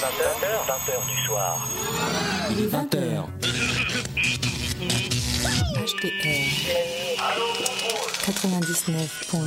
20h du soir. Il est 20h. HTR 99 points.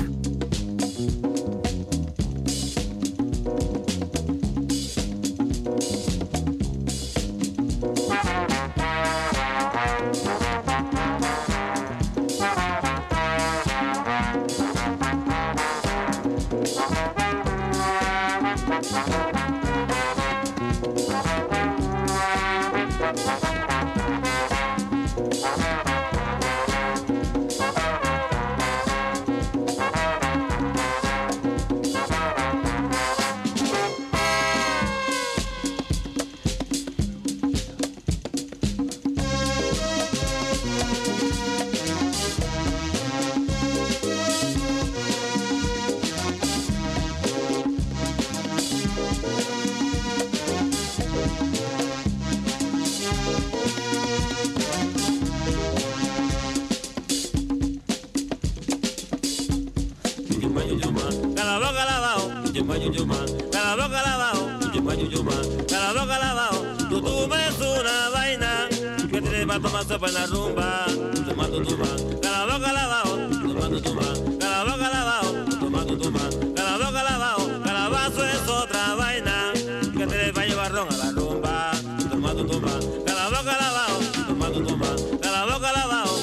Toma sopa en la rumba, tomando tumba, cada boca lavao, tomando tumba, cada boca lavao, tomando tumba, cada boca lavao, calabazo es otra vaina, que te va a llevar ron a la rumba, tomando tumba, cada boca lavao, tomando tumba, cada boca lavao.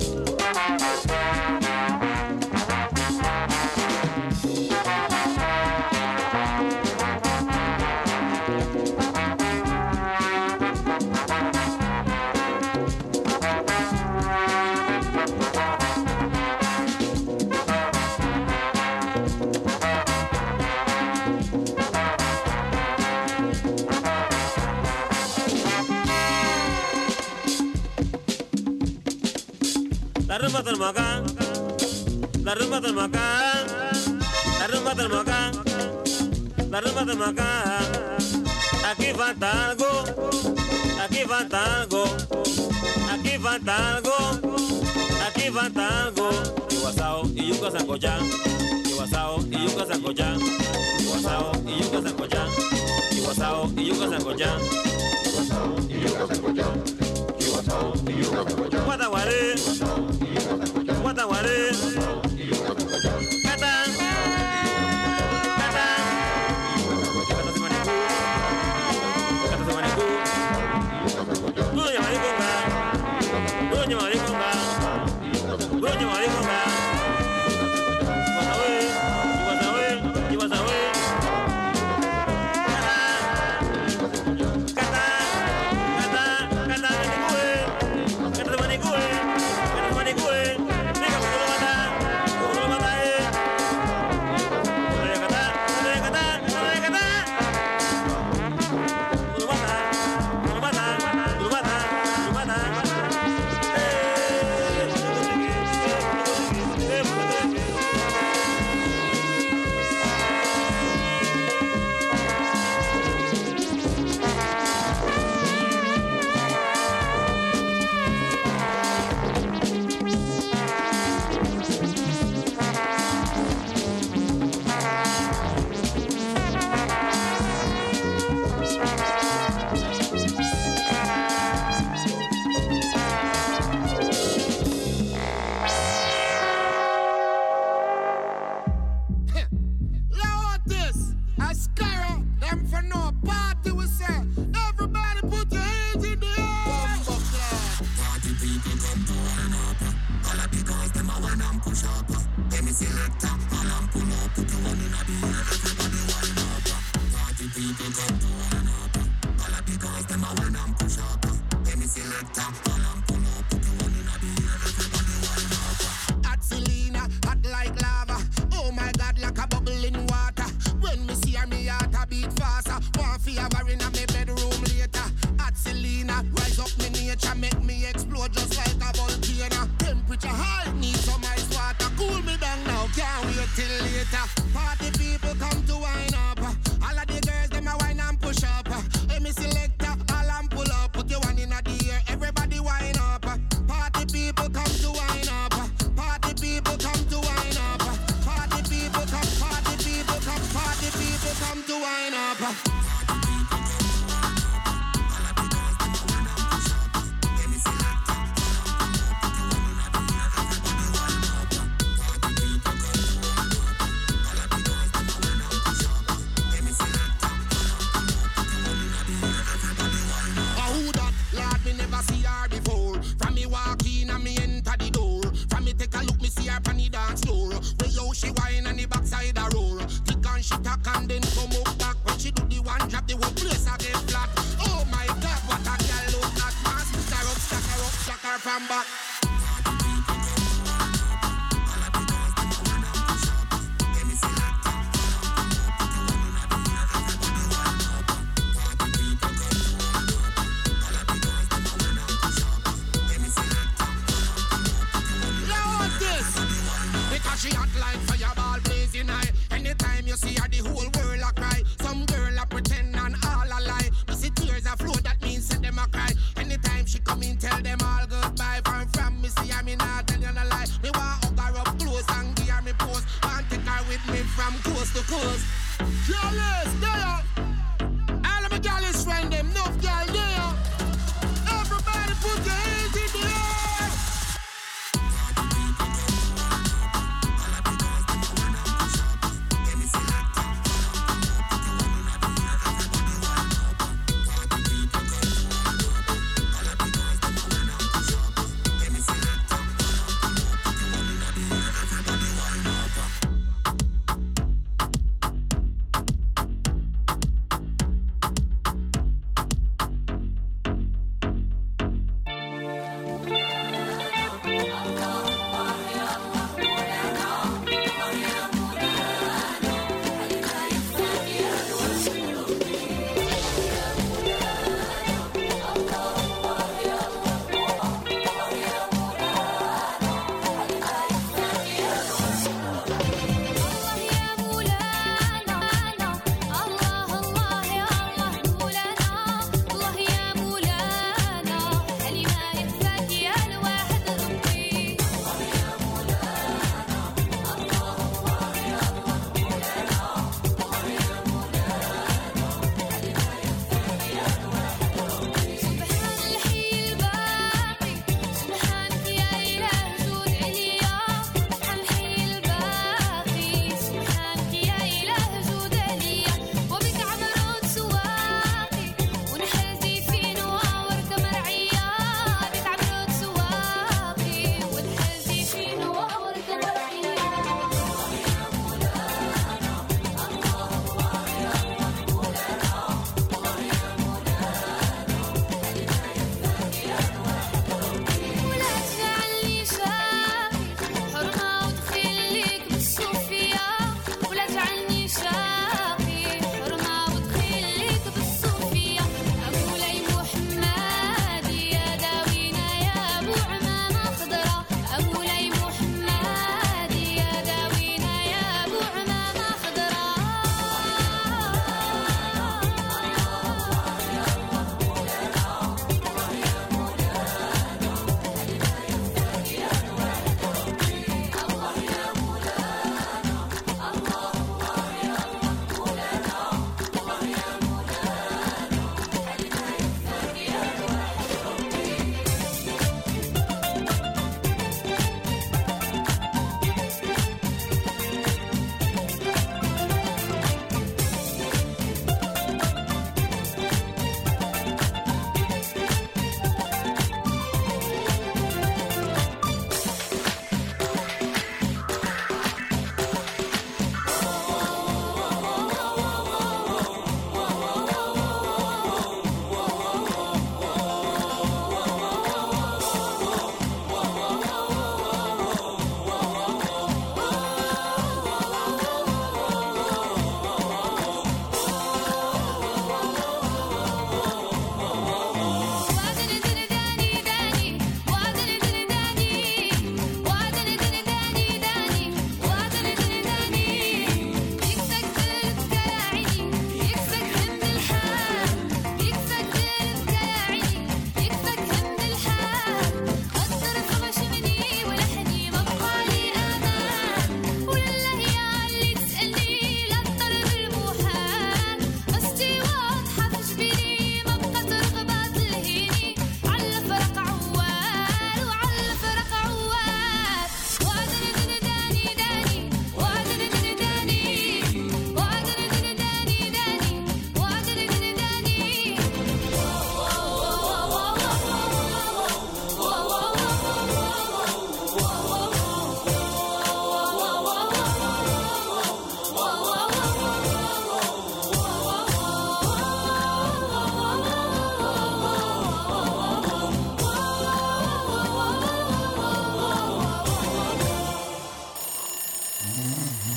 La rumba del Macán, la rumba del Macán, la rumba del Macán, la rumba del Macán. Aquí falta algo, aquí falta algo, aquí falta algo, aquí falta algo. Iguasao y yuca sancochán, iguasao y yuca sancochán, iguasao y yuca sancochán, iguasao y yuca sancochán, iguasao y yuca sancochán. Guataguaré, Guataguaré, Catán, Catán, Cata Manicú, Doña Mariconga, Doña Mariconga, Doña Mariconga, Guatagué, Guatagué, Guatagué, come to wine up. dance floor. Where yo she wine and the backside a roar. Tick and she tack and then come up back. When she do the one drop, the whole place a get flat. Oh my God, what a girl look at, man. Stack her from back. She hot like fireball blazing high. Anytime you see her, the whole world a cry. Some girl a pretend and all a lie. You see tears a flow, that means set them a cry. Anytime she come in, tell them all goodbye. From me, see her, me not tell you no lie. Me want hug her up close and give her me pose. Want take her with me from coast to coast. Jealous, there. All of my jealous friend, them enough girl there. Everybody put your hands in the air.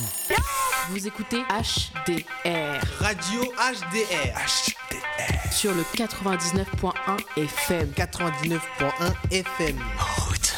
Vous écoutez HDR. Radio HDR. HDR. Sur le 99.1 FM. 99.1 FM. Route.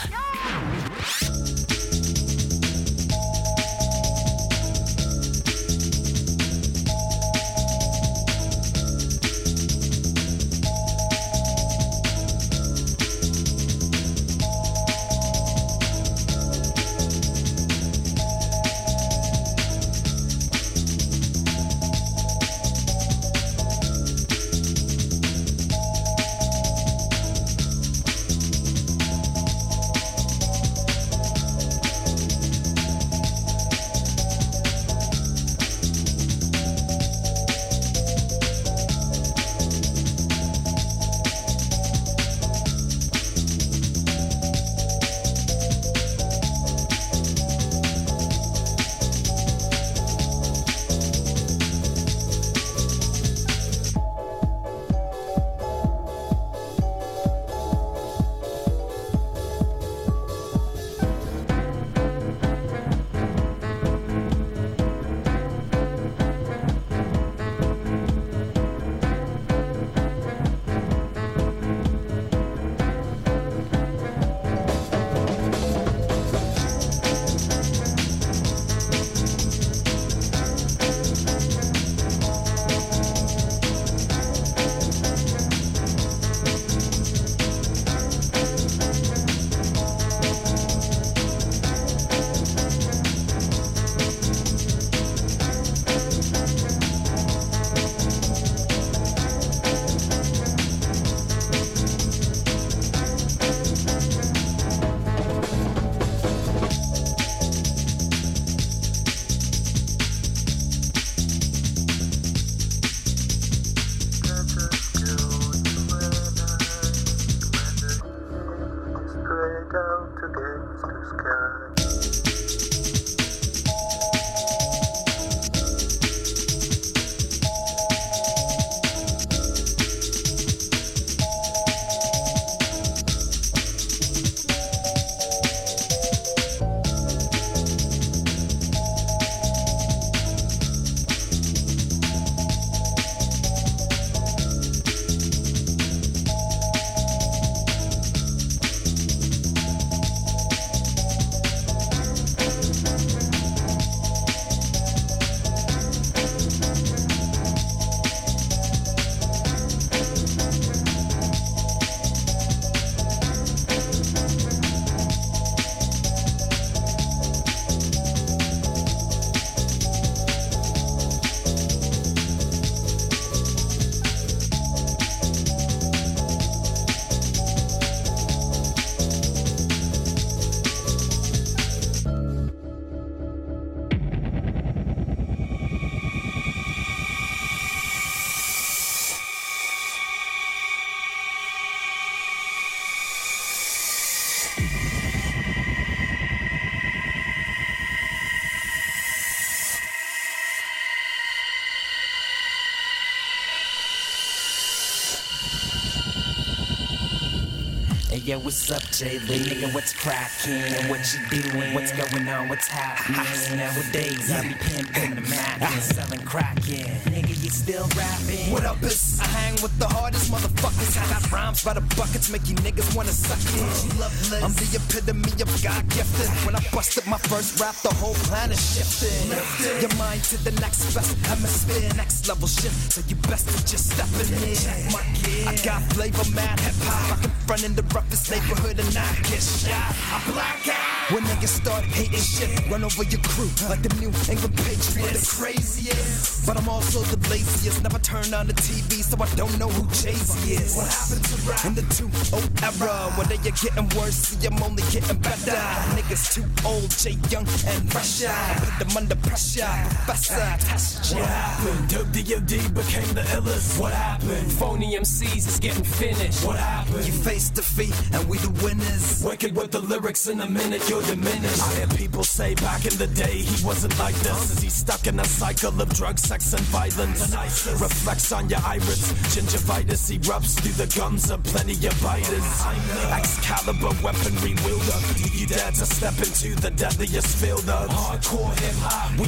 Yo, what's up, Jay Lee? Nigga, what's crackin'? What you doing? What's going on? What's happening? Nowadays, I be pimpin' the Mac and selling crackin'. Nigga, you still rapping? What up, is? I hang with the hardest motherfuckers. I got rhymes by the buckets, make you niggas wanna suck it. I'm the epitome of God gifted. When I busted my first rap, the whole planet shifted. Your mind to the next best hemisphere, next level shit. So you best to just step in here. I got flavor, mad hip hop. I can front in the roughest neighborhood and not get shot. I black out when niggas start hating shit. Run over your crew like the New England Patriots. The craziest, but I'm also the laziest. Never turn on the TV, so I don't know who Jay-Z is. What happened to rap in the 2-0 era? When they are getting worse, see I'm only getting better. Niggas too old, Jay Young and fresher. Put them under pressure, Professor, test ya. What happened? Dope D.O.D. became the illest. What happened? Phony MCs is getting finished. What happened? You face defeat and we the winners. Wicked with the lyrics, in a minute you're diminished. I hear people say back in the day he wasn't like this. He's stuck in a cycle of drugs, sex and violence. Reflects on your irids, gingivitis erupts through the gums of plenty of biters. Excalibur weaponry wielder, you dare to step into the deadliest field of hardcore hip hop. We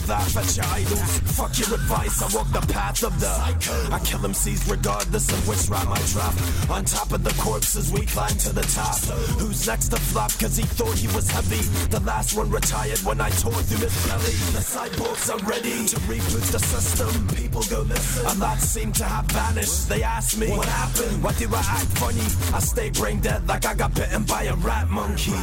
laugh at your idols. Fuck your advice, I walk the path of the psycho. I kill MCs regardless of which rhyme I drop. On top of the corpses, we climb to the top. Who's next to flop? Cause he thought he was heavy. The last one retired when I tore through his belly. The cyborgs are ready to reboot the system. People go listen. A lot seem to have vanished. They ask me, what happened? Why do I act funny? I stay brain dead like I got bitten by a rat monkey.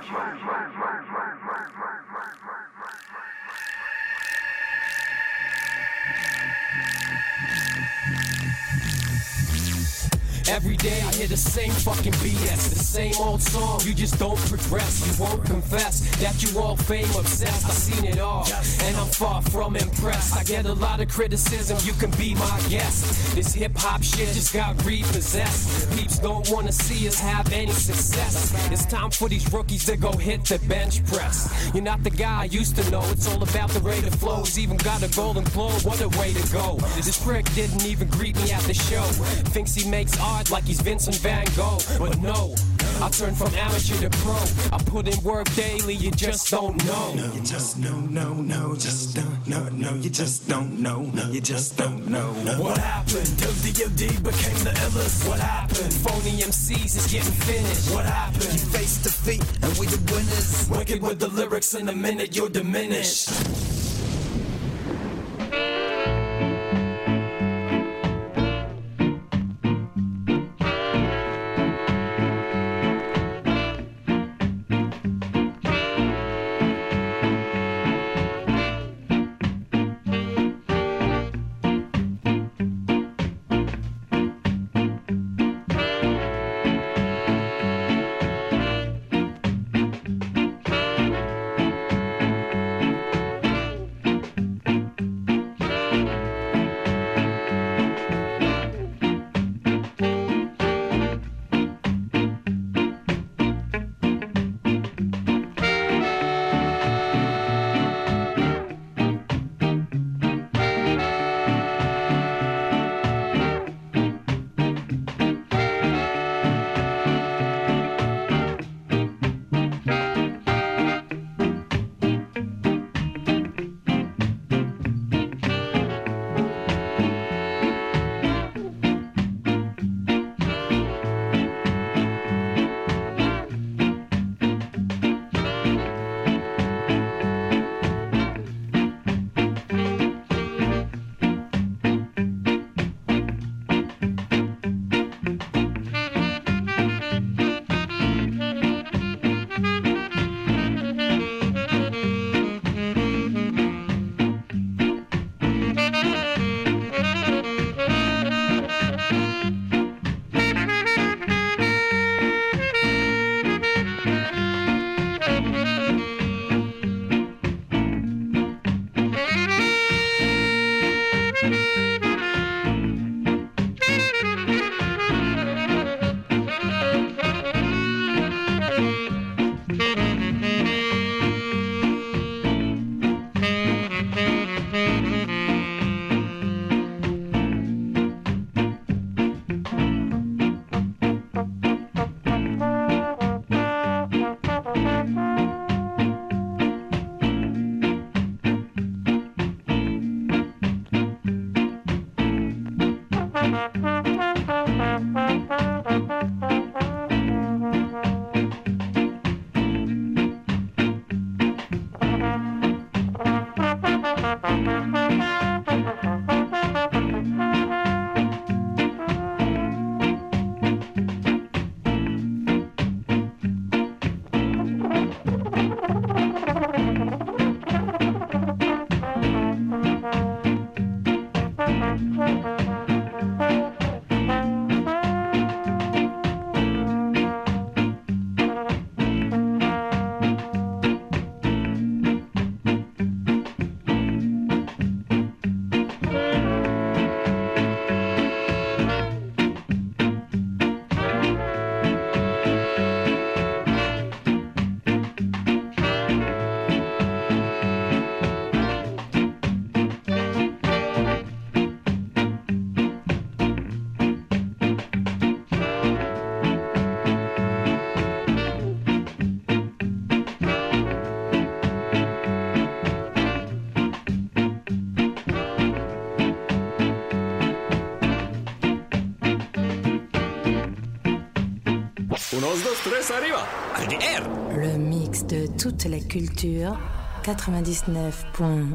Every day I hear the same fucking BS, the same old song, you just don't progress. You won't confess that you all fame obsessed. I've seen it all, and I'm far from impressed. I get a lot of criticism, you can be my guest. This hip-hop shit just got repossessed. Peeps don't wanna see us have any success. It's time for these rookies to go hit the bench press. You're not the guy I used to know, it's all about the rate of flows. Even got a golden globe, what a way to go. This prick didn't even greet me at the show. Thinks he makes art like he's Vincent Van Gogh, but no, I turn from amateur to pro. I put in work daily, you just don't know. No, you just no, just don't know. No, you just don't know. No, you just don't know. What happened? WDOD became the illest. What happened? Phony MCs is getting finished. What happened? You face defeat and we the winners. Wicked with the lyrics, in a minute you're diminished. de toute la culture, 99.1.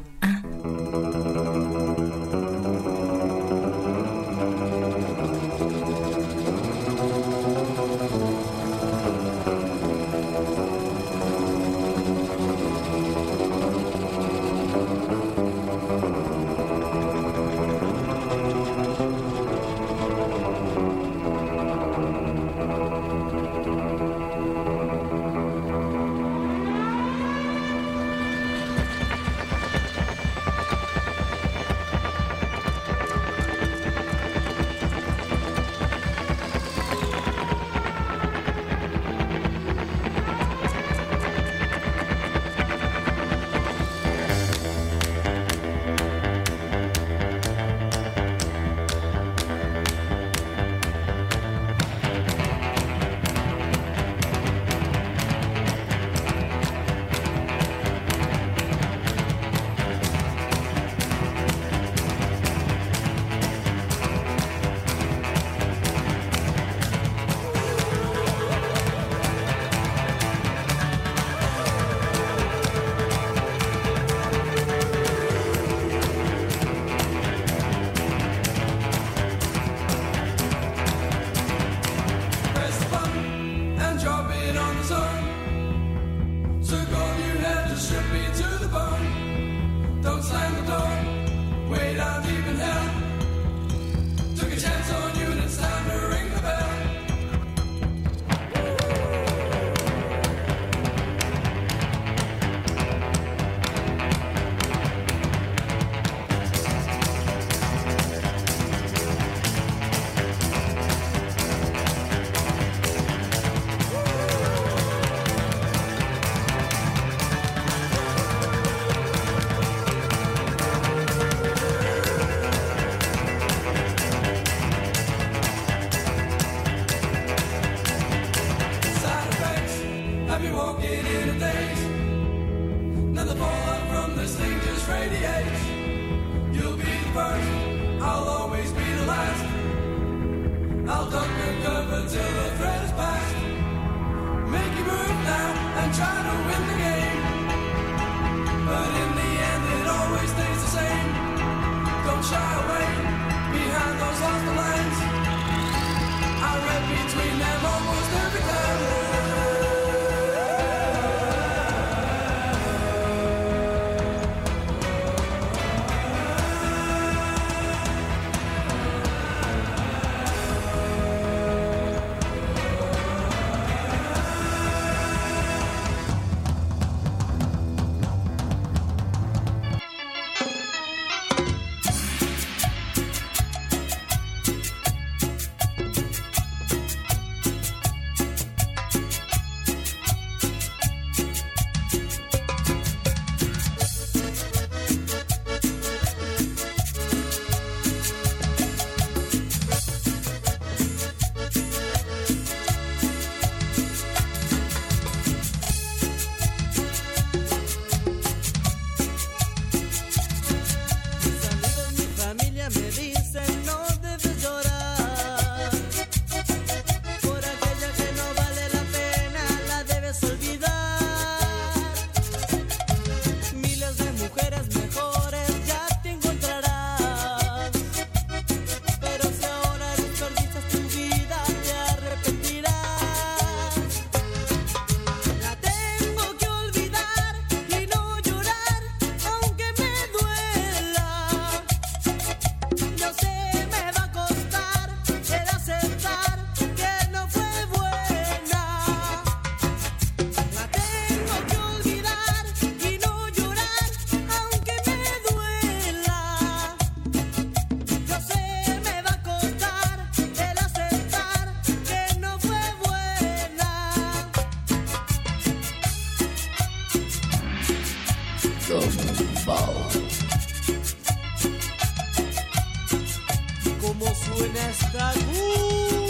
¿Cómo suena esta